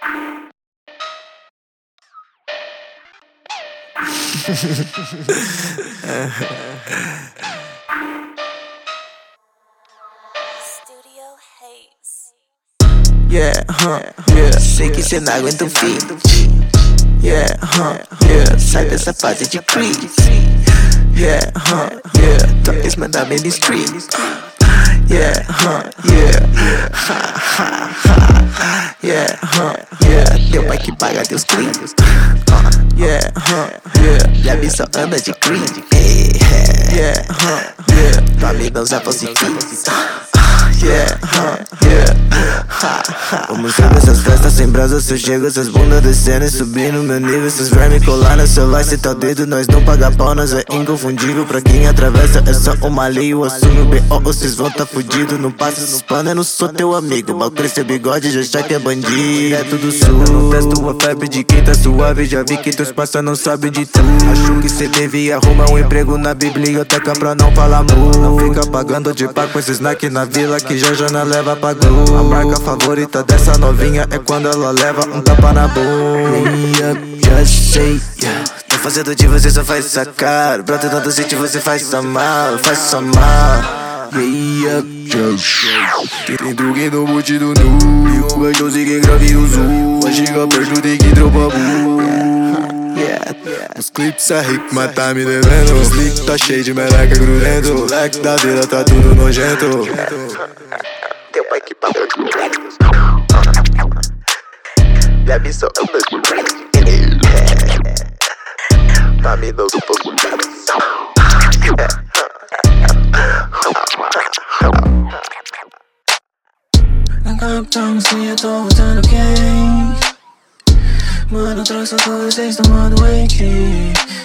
Yeah, sei que cê não aguenta o feat. Yeah, sai dessa fase de crise. Yeah, tua ex manda bem no street. Yeah, teu pai que paga teus crimes. Minha missão anda de cream. Tua amiga usa falsifica. Vamos ver essas festas sem brasa. Se eu chego, essas bundas descendo e subindo meu nível. Esses vermes colar no celular, cê tá o dedo. Nós não paga pau, nós é inconfundível. Pra quem atravessa é só uma lei. Eu assumo o B.O., vocês vão tá fudido. Não passa esses panos, eu não sou teu amigo. Mal cresceu bigode, já achar que é bandido. É tudo sul, não testo a febre de quem tá suave. Já vi que teus parça não sabe de tu. Acho que cê devia arrumar um emprego na biblioteca pra não falar mu. Não fica pagando de pá com esses snack na vila que já não leva pra gru. A marca favorita dessa novinha é quando ela leva um tapa na bunda. Já sei, tô fazendo de você, só faz sacar. Brota tanto sítio, você faz só mal, faz só mal. Tem truque no bote do nu. E um gajoso que grave o zoom. Vai chegar perto, tem que dropar bu. Os clipes é rico, mas tá me devendo. Os leaks tá cheio de meleca grudento. O moleque da vila tá tudo nojento. Teu pai que paga de moleques. Minha missão é o tá me dando pouco de atenção. Na capitão, se eu tô usando quem? Mano, trouxe todos vocês tomando wake.